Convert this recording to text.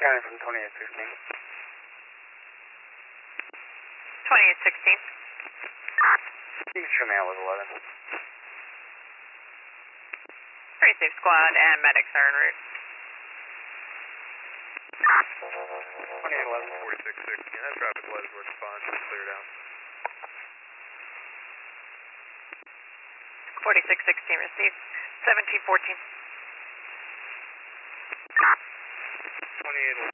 County from 2816. 2816. You can show me out with 11. 36 squad and medics are en route. 2811, 4616. That traffic light is working fine. Just clear down. 4616 received. 1714. 2811.